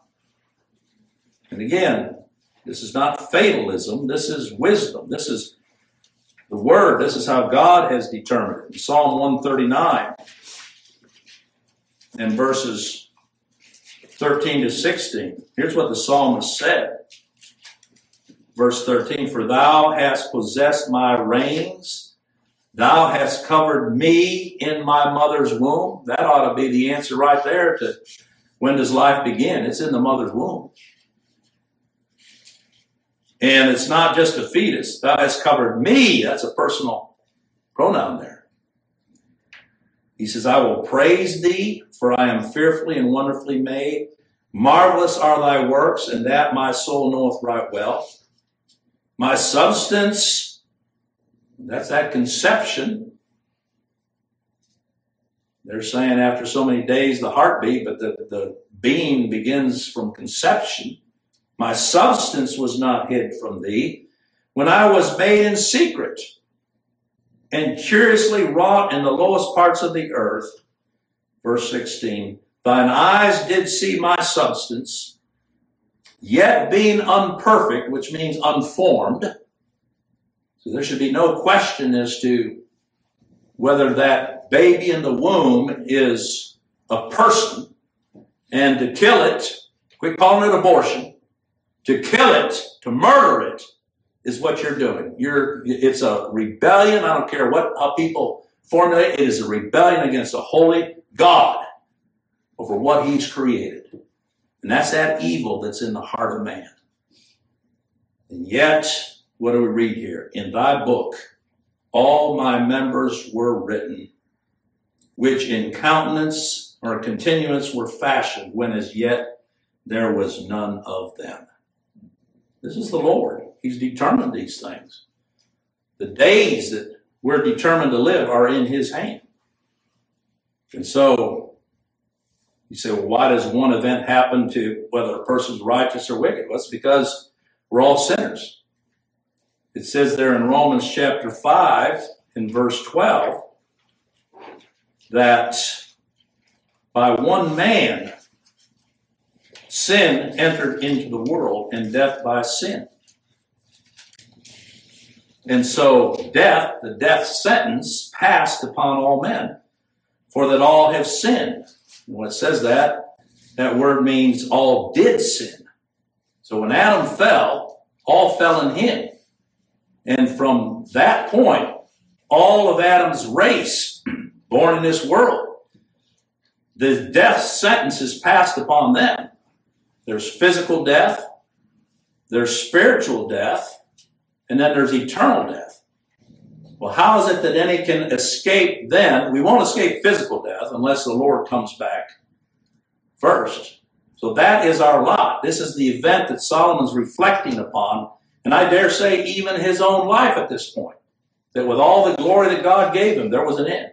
and again, this is not fatalism, this is wisdom. This is the Word. This is how God has determined it. In Psalm one thirty-nine, and verses thirteen to sixteen, here's what the psalmist said. Verse thirteen, for thou hast possessed my reins, thou hast covered me in my mother's womb. That ought to be the answer right there to when does life begin? It's in the mother's womb. And it's not just a fetus. Thou hast covered me. That's a personal pronoun there. He says, I will praise thee, for I am fearfully and wonderfully made. Marvelous are thy works, and that my soul knoweth right well. My substance, that's that conception. They're saying after so many days the heartbeat, but the, the being begins from conception. My substance was not hid from thee when I was made in secret and curiously wrought in the lowest parts of the earth. Verse sixteen, thine eyes did see my substance, yet being unperfect, which means unformed. So there should be no question as to whether that baby in the womb is a person. And to kill it, quit calling it abortion, to kill it, to murder it, is what you're doing. You're, it's a rebellion. I don't care what how people formulate. It is a rebellion against a holy God over what he's created. And that's that evil that's in the heart of man. And yet, what do we read here? In thy book, all my members were written, which in countenance or continuance were fashioned, when as yet there was none of them. This is the Lord. He's determined these things. The days that we're determined to live are in his hand. And so, you say, well, why does one event happen to whether a person's righteous or wicked? Well, it's because we're all sinners. It says there in Romans chapter five, in verse twelve, that by one man sin entered into the world, and death by sin. And so death, the death sentence, passed upon all men, for that all have sinned. And when it says that, that word means all did sin. So when Adam fell, all fell in him. And from that point, all of Adam's race, born in this world, the death sentence is passed upon them. There's physical death, there's spiritual death, and then there's eternal death. Well, how is it that any can escape then? We won't escape physical death unless the Lord comes back first. So that is our lot. This is the event that Solomon's reflecting upon, and I dare say even his own life at this point, that with all the glory that God gave him, there was an end.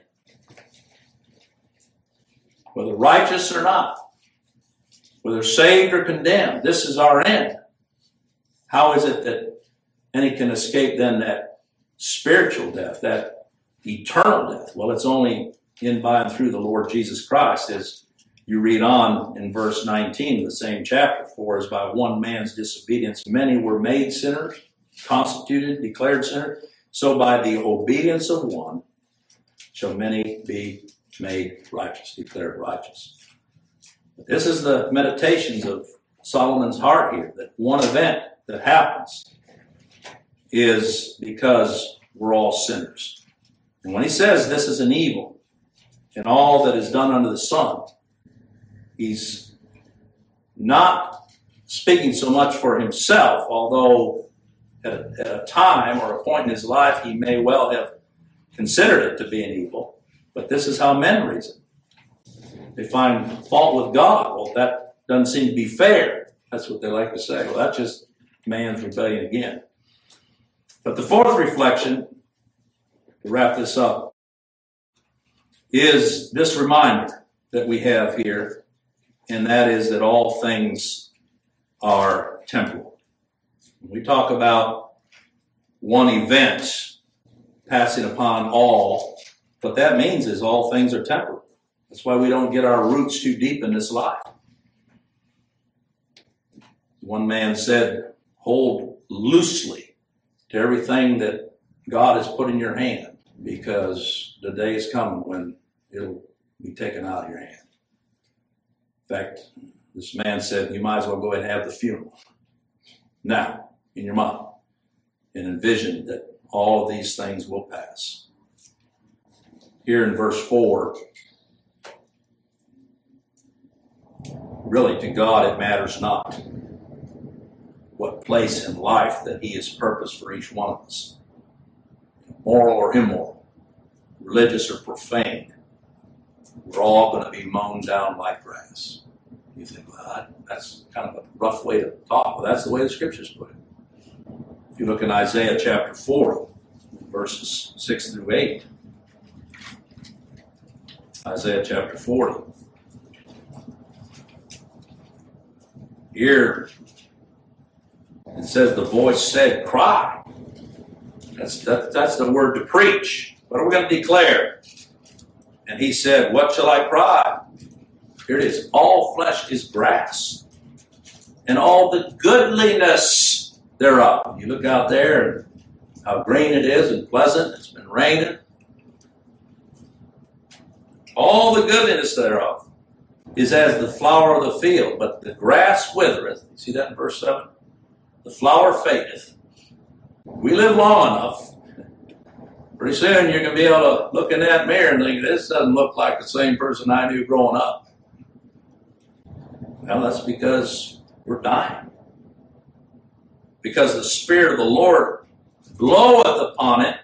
Whether righteous or not, whether saved or condemned, this is our end. How is it that any can escape then that spiritual death, that eternal death? Well, it's only in, by, and through the Lord Jesus Christ, as you read on in verse nineteen of the same chapter. For as by one man's disobedience many were made sinners, constituted, declared sinners, so by the obedience of one shall many be made righteous, declared righteous. This is the meditations of Solomon's heart here, that one event that happens is because we're all sinners. And when he says this is an evil and all that is done under the sun, he's not speaking so much for himself, although at a, at a time or a point in his life he may well have considered it to be an evil. But this is how men reason. They find fault with God. Well, that doesn't seem to be fair. That's what they like to say. Well, that's just man's rebellion again. But the fourth reflection, to wrap this up, is this reminder that we have here, and that is that all things are temporal. When we talk about one event passing upon all, what that means is all things are temporal. That's why we don't get our roots too deep in this life. One man said, hold loosely to everything that God has put in your hand, because the day is coming when it'll be taken out of your hand. In fact, this man said, you might as well go ahead and have the funeral now in your mind and envision that all of these things will pass. Here in verse four, really to God it matters not what place in life that he has purposed for each one of us, moral or immoral, religious or profane. We're all going to be mown down like grass. You think, well, that's kind of a rough way to talk. Well, that's the way the scriptures put it. If you look in Isaiah chapter forty, verses six through eight, Isaiah chapter forty. Here it says, the voice said, cry. That's, that, that's the word to preach. What are we going to declare? And he said, what shall I cry? Here it is. All flesh is grass, and all the goodliness thereof. You look out there and how green it is and pleasant. It's been raining. All the goodliness thereof is as the flower of the field, but the grass withereth. You see that in verse seven? The flower fadeth. We live long enough. Pretty soon you're going to be able to look in that mirror and think, this doesn't look like the same person I knew growing up. Well, that's because we're dying. Because the Spirit of the Lord bloweth upon it.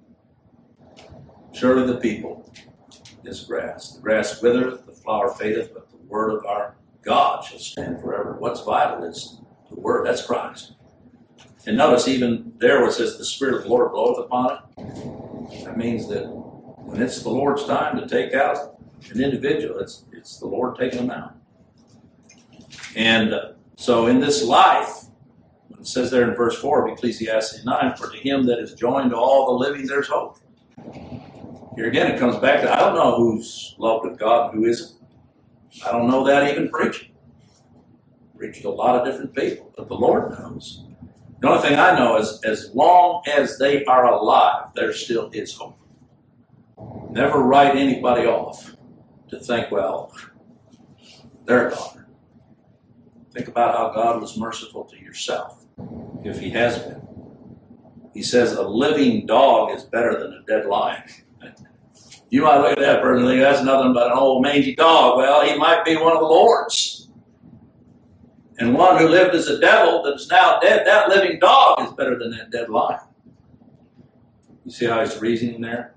Surely the people is grass. The grass withereth, the flower fadeth, but the word of our God shall stand forever. What's vital is the word. That's Christ. And notice even there where it says the Spirit of the Lord bloweth upon it, that means that when it's the Lord's time to take out an individual, it's, it's the Lord taking them out. And uh, so in this life, it says there in verse four of Ecclesiastes nine, for to him that is joined to all the living, there's hope. Here again, it comes back to, I don't know who's loved of God and who isn't. I don't know that even preaching. Preached to a lot of different people, but the Lord knows. The only thing I know is as long as they are alive, there still is hope. Never write anybody off to think, well, they're gone. Think about how God was merciful to yourself, if he has been. He says a living dog is better than a dead lion. You might look at that person and think that's nothing but an old mangy dog. Well, he might be one of the Lord's. And one who lived as a devil that is now dead, that living dog is better than that dead lion. You see how he's reasoning there?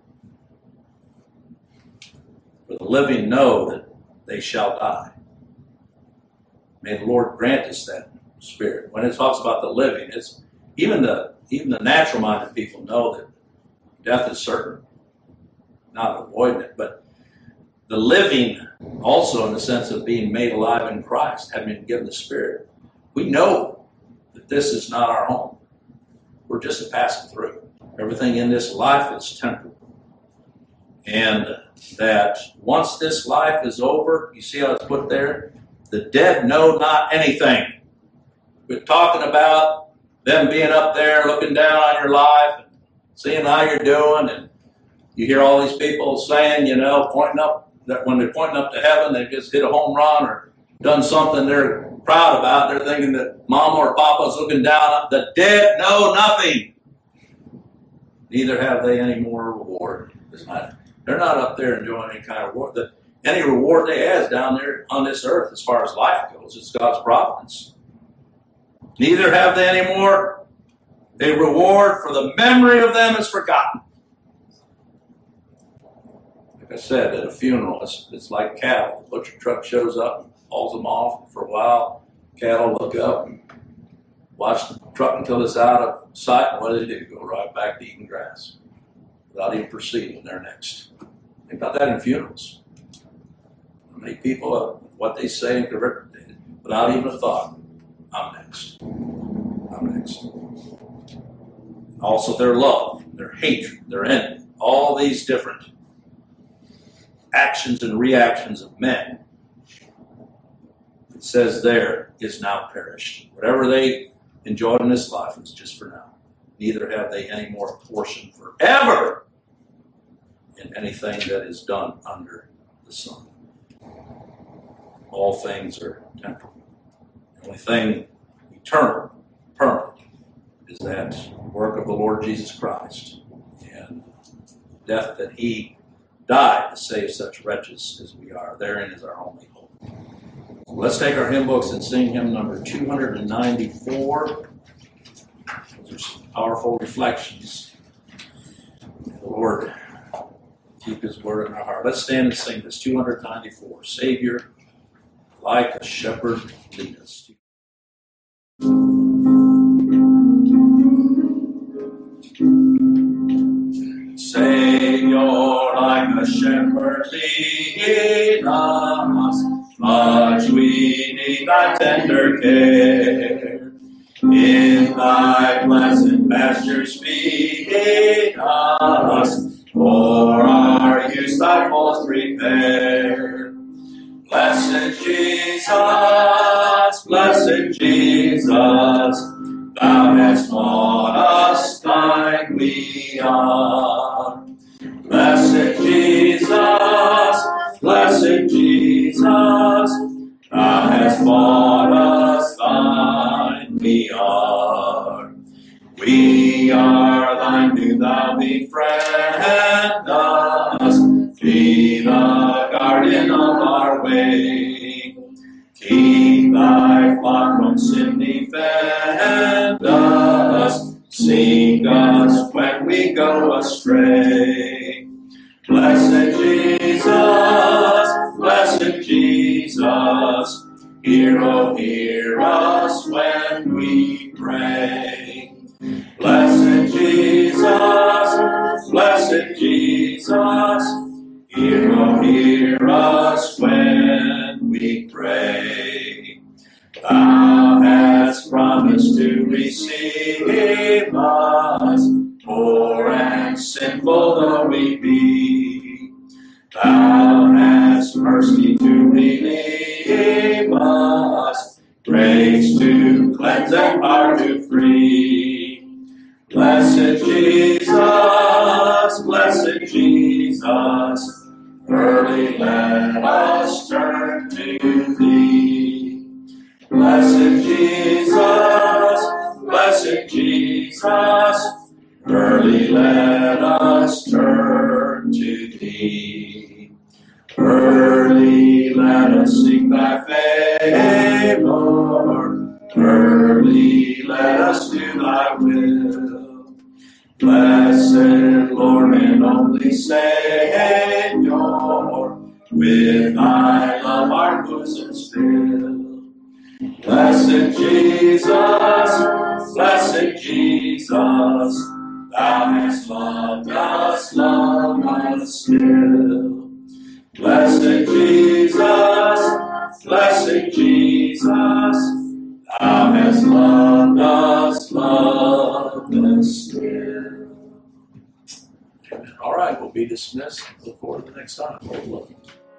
For the living know that they shall die. May the Lord grant us that spirit. When it talks about the living, it's even the even the natural-minded people know that death is certain, not avoiding it. But the living, also in the sense of being made alive in Christ, having been given the Spirit, we know that this is not our home. We're just a passing through. Everything in this life is temporal. And that once this life is over, you see how it's put there? The dead know not anything. We're talking about them being up there looking down on your life and seeing how you're doing. And you hear all these people saying, you know, pointing up, that when they're pointing up to heaven, they just hit a home run or done something they're proud about. They're thinking that mama or papa's looking down. The dead know nothing. Neither have they any more reward. It's not, they're not up there enjoying any kind of reward. The, any reward they have is down there on this earth as far as life goes. It's God's providence. Neither have they any more a reward, for the memory of them is forgotten. Like I said, at a funeral, it's, it's like cattle. The butcher truck shows up and hauls them off for a while. Cattle look up and watch the truck until it's out of sight. And what do they do? Go right back to eating grass without even perceiving they're next. Think about that in funerals. How many people, uh, what they say and convert without even a thought. I'm next. I'm next. Also their love, their hatred, their envy, all these different actions and reactions of men, it says there, is now perished. Whatever they enjoyed in this life is just for now. Neither have they any more portion forever in anything that is done under the sun. All things are temporal. The only thing eternal, permanent, is that work of the Lord Jesus Christ and death that he died to save such wretches as we are. Therein is our only hope. So let's take our hymn books and sing hymn number two ninety-four. Those are some powerful reflections. May the Lord keep his word in our heart. Let's stand and sing this two ninety-four. Savior, like a shepherd, lead us. Savior, like a shepherd, lead us, much we need thy tender care. In thy blessed pastures feed us, for our use thy folds prepare. Blessed Jesus, blessed Jesus, thou hast taught us thine we are. Blessed Jesus, blessed Jesus, thou hast taught us thine we are. We are thine, do thou befriend us, be the guardian of our way. Keep thy flock from sin, defend us, seek us when we go astray. Blessed Jesus, blessed Jesus, hear, oh, hear us when we pray. Blessed Jesus, blessed Jesus, hear, oh, hear us when we pray. Thou hast promised to receive us, poor and sinful though we be. Thou hast mercy to relieve us, grace to cleanse and power to free. Blessed Jesus, blessed Jesus, early let us turn to thee. Blessed Jesus, blessed Jesus, early let us turn to thee. Early let us seek thy favor, Early let us do thy will. Blessed Lord and only Savior, with thy love our bosoms fill. Blessed Jesus, blessed Jesus, thou hast loved us, loved us still. Blessed Jesus, blessed Jesus, thou hast loved us, loved us still. Amen. All right, we'll be dismissed. Look forward to the next time.